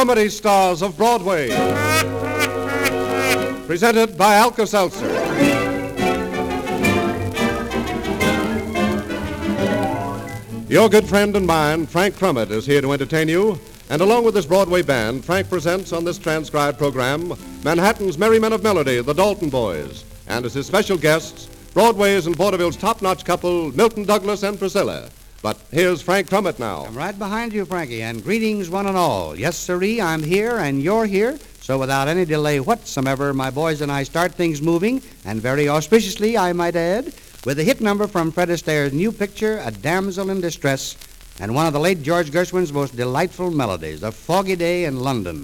comedy stars of Broadway. Presented by Alka-Seltzer. Your good friend and mine, Frank Crummett, is here to entertain you. And along with this Broadway band, Frank presents on this transcribed program Manhattan's Merry Men of Melody, the Dalton Boys. And as his special guests, Broadway's and vaudeville's top-notch couple, Milton Douglas and Priscilla. But here's Frank Crummett now. I'm right behind you, Frankie, and greetings one and all. Yes, sirree, I'm here and you're here. So without any delay whatsoever, my boys and I start things moving, and very auspiciously, I might add, with a hit number from Fred Astaire's new picture, A Damsel in Distress, and one of the late George Gershwin's most delightful melodies, A Foggy Day in London.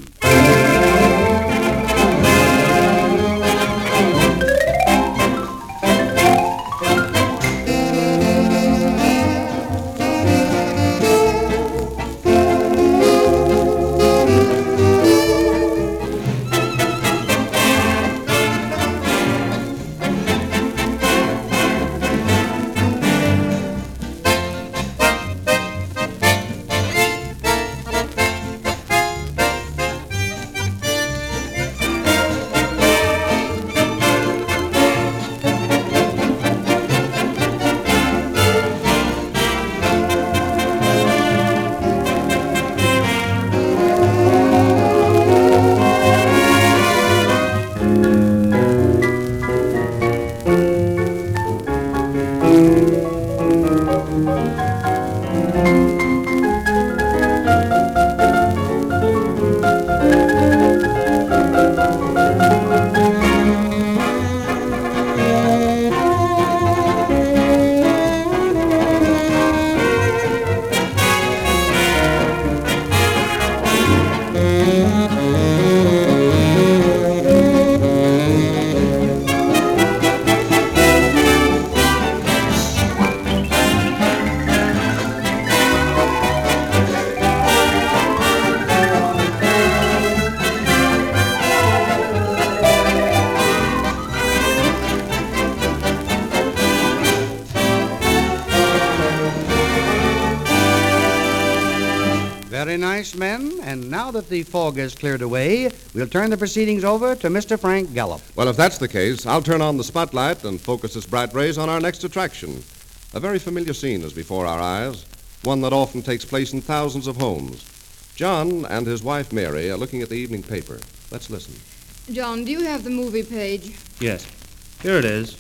Very nice, men. And now that the fog has cleared away, we'll turn the proceedings over to Mr. Frank Gallup. Well, if that's the case, I'll turn on the spotlight and focus its bright rays on our next attraction. A very familiar scene is before our eyes, one that often takes place in thousands of homes. John and his wife, Mary, are looking at the evening paper. Let's listen. John, do you have the movie page? Yes. Here it is.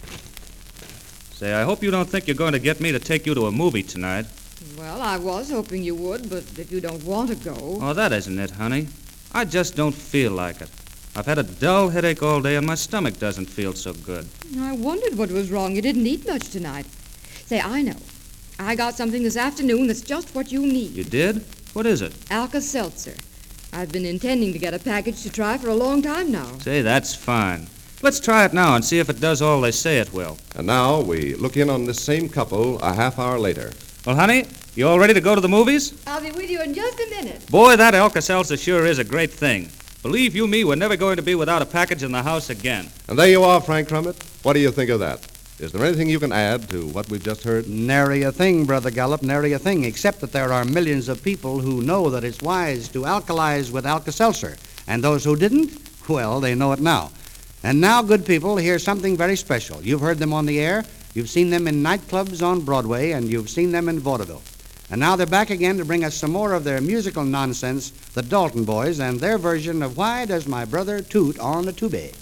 Say, I hope you don't think you're going to get me to take you to a movie tonight. Well, I was hoping you would, but if you don't want to go... Oh, that isn't it, honey. I just don't feel like it. I've had a dull headache all day, and my stomach doesn't feel so good. I wondered what was wrong. You didn't eat much tonight. Say, I know. I got something this afternoon that's just what you need. You did? What is it? Alka-Seltzer. I've been intending to get a package to try for a long time now. Say, that's fine. Let's try it now and see if it does all they say it will. And now we look in on this same couple a half hour later. Well, honey, you all ready to go to the movies? I'll be with you in just a minute. Boy, that Alka-Seltzer sure is a great thing. Believe you me, we're never going to be without a package in the house again. And there you are, Frank Crummett. What do you think of that? Is there anything you can add to what we've just heard? Nary a thing, Brother Gallup, nary a thing, except that there are millions of people who know that it's wise to alkalize with Alka-Seltzer. And those who didn't, well, they know it now. And now, good people, here's something very special. You've heard them on the air, you've seen them in nightclubs on Broadway, and you've seen them in vaudeville. And now they're back again to bring us some more of their musical nonsense, the Dalton Boys, and their version of Why Does My Brother Toot on the Tube?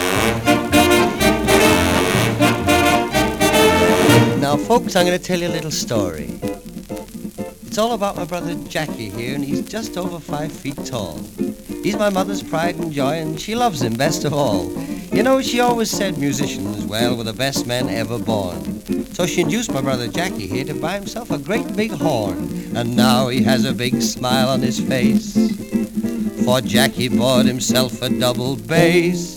Now, folks, I'm going to tell you a little story. It's all about my brother Jackie here, and he's just over 5 feet tall. He's my mother's pride and joy, and she loves him best of all. You know, she always said musicians, well, were the best men ever born. So she induced my brother Jackie here to buy himself a great big horn. And now he has a big smile on his face, for Jackie bought himself a double bass.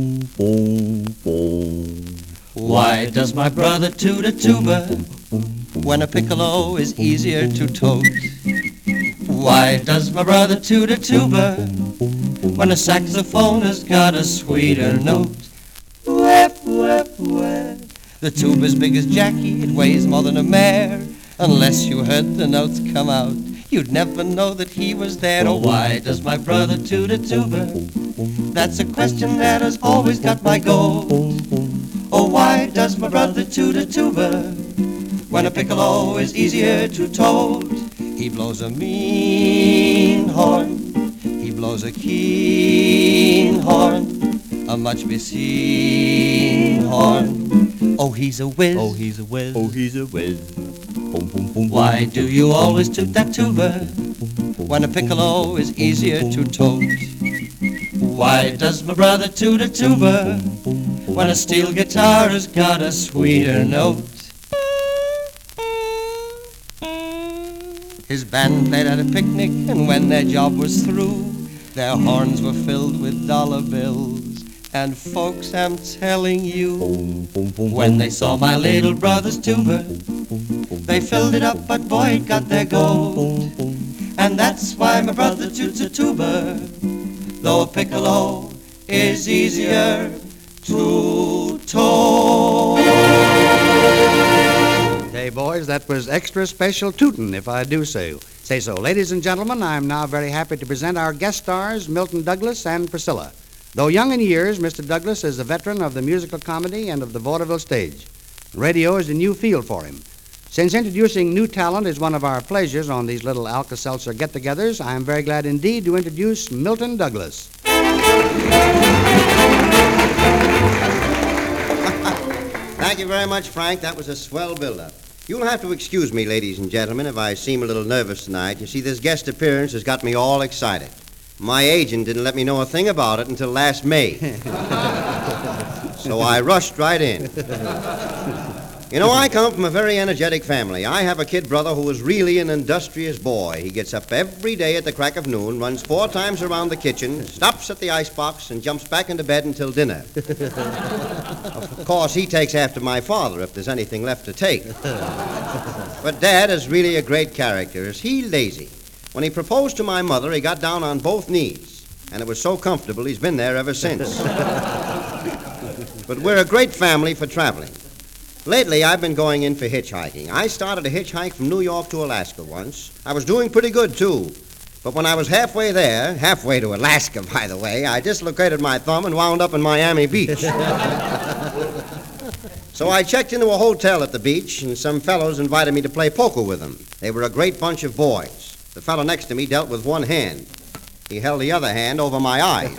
Why does my brother toot a tuba when a piccolo is easier to tote? Why does my brother toot a tuba when a saxophone has got a sweeter note? Whip, whip, whip. The tuba's big as Jackie, it weighs more than a mare. Unless you heard the notes come out, you'd never know that he was there. Oh, why does my brother toot a tuba? That's a question that has always got my goal. Oh, why does my brother toot a tuba when a piccolo is easier to toad? He blows a mean horn, he blows a keen horn, a much beseen horn. Oh, he's a whiz. Oh, he's a whiz. Oh, he's a whiz. Boom, boom, boom. Why do you always toot that tuba when a piccolo is easier to toad? Why does my brother toot a tuba when a steel guitar has got a sweeter note? His band played at a picnic, and when their job was through, their horns were filled with dollar bills. And folks, I'm telling you, when they saw my little brother's tuba, they filled it up, but boy, it got their gold. And that's why my brother toots a tuba, though a piccolo is easier to toad. Hey, boys, that was extra special tootin', if I do say so. Ladies and gentlemen, I'm now very happy to present our guest stars, Milton Douglas and Priscilla. Though young in years, Mr. Douglas is a veteran of the musical comedy and of the vaudeville stage. Radio is a new field for him. Since introducing new talent is one of our pleasures on these little Alka-Seltzer get-togethers, I am very glad indeed to introduce Milton Douglas. Thank you very much, Frank. That was a swell build-up. You'll have to excuse me, ladies and gentlemen, if I seem a little nervous tonight. You see, this guest appearance has got me all excited. My agent didn't let me know a thing about it until last May. So I rushed right in. You know, I come from a very energetic family. I have a kid brother who is really an industrious boy. He gets up every day at the crack of noon, runs 4 times around the kitchen, stops at the icebox, and jumps back into bed until dinner. Of course, he takes after my father if there's anything left to take. But Dad is really a great character. Is he lazy? When he proposed to my mother, he got down on both knees, and it was so comfortable he's been there ever since. But we're a great family for traveling. Lately, I've been going in for hitchhiking. I started a hitchhike from New York to Alaska once. I was doing pretty good, too. But when I was halfway there, halfway to Alaska, by the way, I dislocated my thumb and wound up in Miami Beach. So I checked into a hotel at the beach, and some fellows invited me to play poker with them. They were a great bunch of boys. The fellow next to me dealt with one hand. He held the other hand over my eyes.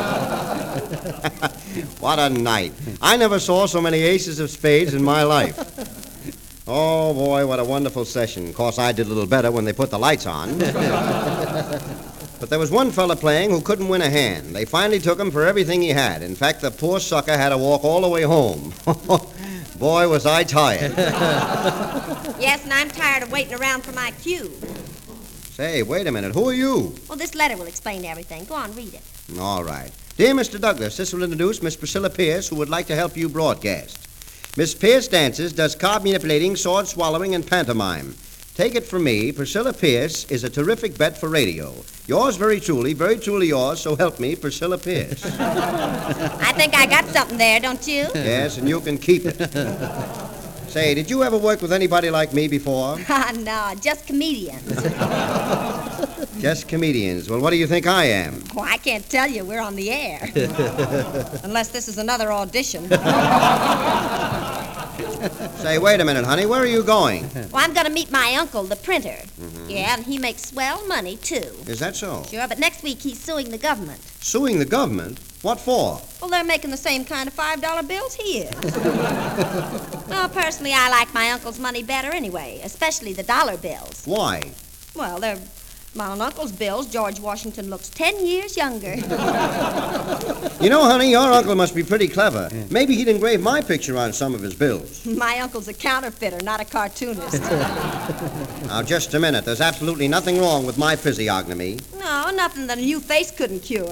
What a night. I never saw so many aces of spades in my life. Oh, boy, what a wonderful session. Of course, I did a little better when they put the lights on. But there was one fella playing who couldn't win a hand. They finally took him for everything he had. In fact, the poor sucker had to walk all the way home. Boy, was I tired. Yes, and I'm tired of waiting around for my cue. Say, wait a minute. Who are you? Well, this letter will explain everything. Go on, read it. All right. Dear Mr. Douglas, this will introduce Miss Priscilla Pierce, who would like to help you broadcast. Miss Pierce dances, does card manipulating, sword swallowing, and pantomime. Take it from me, Priscilla Pierce is a terrific bet for radio. Yours very truly yours, so help me, Priscilla Pierce. I think I got something there, don't you? Yes, and you can keep it. Say, did you ever work with anybody like me before? No, just comedians. Just comedians. Well, what do you think I am? Oh, I can't tell you. We're on the air. Unless this is another audition. Say, wait a minute, honey. Where are you going? Well, I'm going to meet my uncle, the printer. Mm-hmm. Yeah, and he makes swell money, too. Is that so? Sure, but next week he's suing the government. Suing the government? What for? Well, they're making the same kind of $5 bills he is. Well, personally, I like my uncle's money better anyway, especially the dollar bills. Why? Well, they're my uncle's bills. George Washington looks 10 years younger. You know, honey, your uncle must be pretty clever. Maybe he'd engrave my picture on some of his bills. My uncle's a counterfeiter, not a cartoonist. Now, just a minute. There's absolutely nothing wrong with my physiognomy. No, nothing that a new face couldn't cure.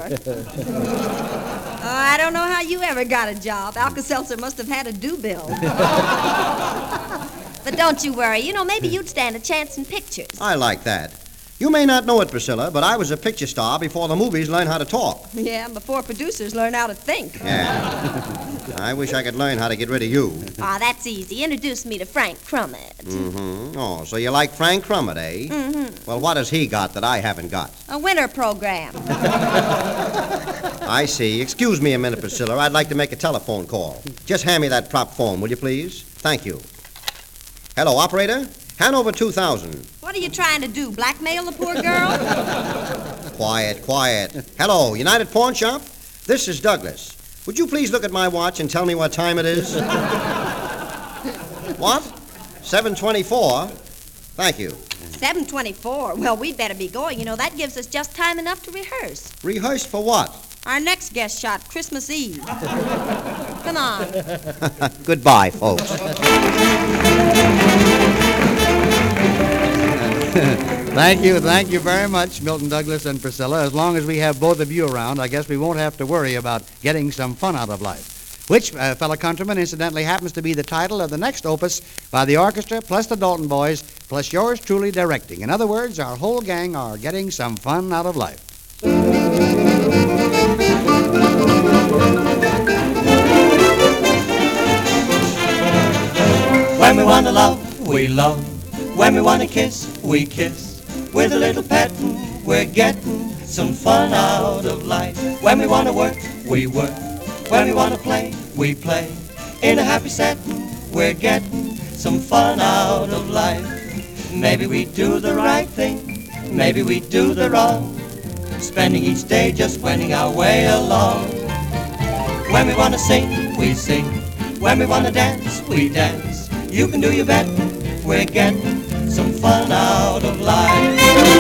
I don't know how you ever got a job. Alka-Seltzer must have had a due bill. But don't you worry. You know, maybe you'd stand a chance in pictures. I like that. You may not know it, Priscilla, but I was a picture star before the movies learned how to talk. Yeah, before producers learn how to think. Yeah. I wish I could learn how to get rid of you. Ah, that's easy. Introduce me to Frank Crummett. Mm-hmm. Oh, so you like Frank Crummett, eh? Mm-hmm. Well, what has he got that I haven't got? A winter program. I see. Excuse me a minute, Priscilla. I'd like to make a telephone call. Just hand me that prop phone, will you please? Thank you. Hello, operator? Hanover 2000. What are you trying to do, blackmail the poor girl? Quiet, quiet. Hello, United Pawn Shop? This is Douglas. Would you please look at my watch and tell me what time it is? What? 7:24? Thank you. 7:24. Well, we'd better be going. You know, that gives us just time enough to rehearse. Rehearse for what? Our next guest shot, Christmas Eve. Come on. Goodbye, folks. Thank you very much, Milton Douglas and Priscilla. As long as we have both of you around, I guess we won't have to worry about getting some fun out of life. Which, fellow countrymen, incidentally happens to be the title of the next opus by the orchestra, plus the Dalton Boys, plus yours truly directing. In other words, our whole gang are getting some fun out of life. When we want to love, we love. When we want to kiss, we kiss. With a little petting, we're getting some fun out of life. When we want to work, we work. When we want to play, we play. In a happy setting, we're getting some fun out of life. Maybe we do the right thing, maybe we do the wrong. Spending each day just winning our way along. When we want to sing, we sing. When we want to dance, we dance. You can do your bet, we're getting some fun out of life.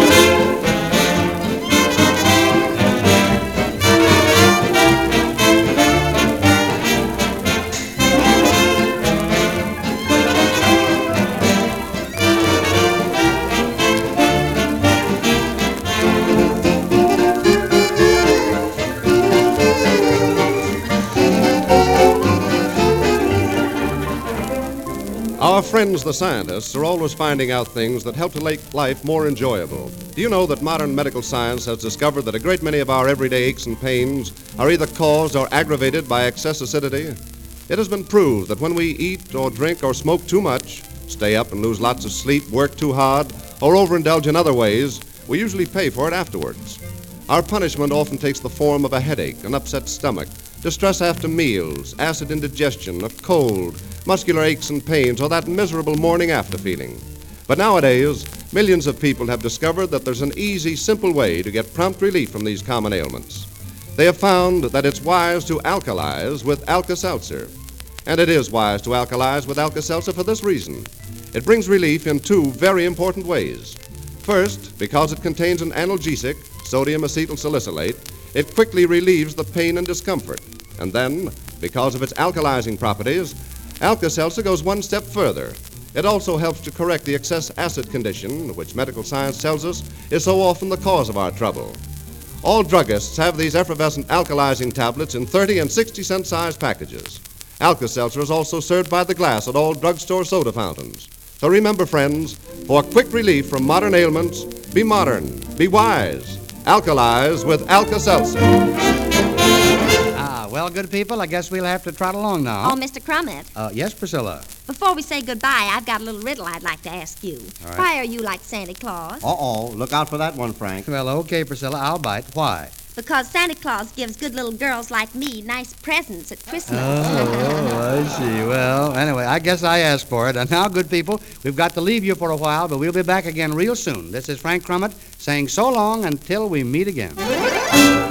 Our friends, the scientists, are always finding out things that help to make life more enjoyable. Do you know that modern medical science has discovered that a great many of our everyday aches and pains are either caused or aggravated by excess acidity? It has been proved that when we eat or drink or smoke too much, stay up and lose lots of sleep, work too hard, or overindulge in other ways, we usually pay for it afterwards. Our punishment often takes the form of a headache, an upset stomach, distress after meals, acid indigestion, a cold, muscular aches and pains, or that miserable morning after feeling. But nowadays, millions of people have discovered that there's an easy, simple way to get prompt relief from these common ailments. They have found that it's wise to alkalize with Alka-Seltzer. And it is wise to alkalize with Alka-Seltzer for this reason. It brings relief in two very important ways. First, because it contains an analgesic, sodium acetylsalicylate, it quickly relieves the pain and discomfort. And then, because of its alkalizing properties, Alka-Seltzer goes one step further. It also helps to correct the excess acid condition, which medical science tells us is so often the cause of our trouble. All druggists have these effervescent alkalizing tablets in 30 and 60-cent size packages. Alka-Seltzer is also served by the glass at all drugstore soda fountains. So remember, friends, for quick relief from modern ailments, be modern, be wise. Alkalize with Alka-Seltzer. Well, good people, I guess we'll have to trot along now. Oh, Mr. Crummett. Yes, Priscilla. Before we say goodbye, I've got a little riddle I'd like to ask you. All right. Why are you like Santa Claus? Uh-oh, look out for that one, Frank. Well, okay, Priscilla, I'll bite. Why? Because Santa Claus gives good little girls like me nice presents at Christmas. Oh, I see. Well, anyway, I guess I asked for it. And now, good people, we've got to leave you for a while, but we'll be back again real soon. This is Frank Crummett saying so long until we meet again.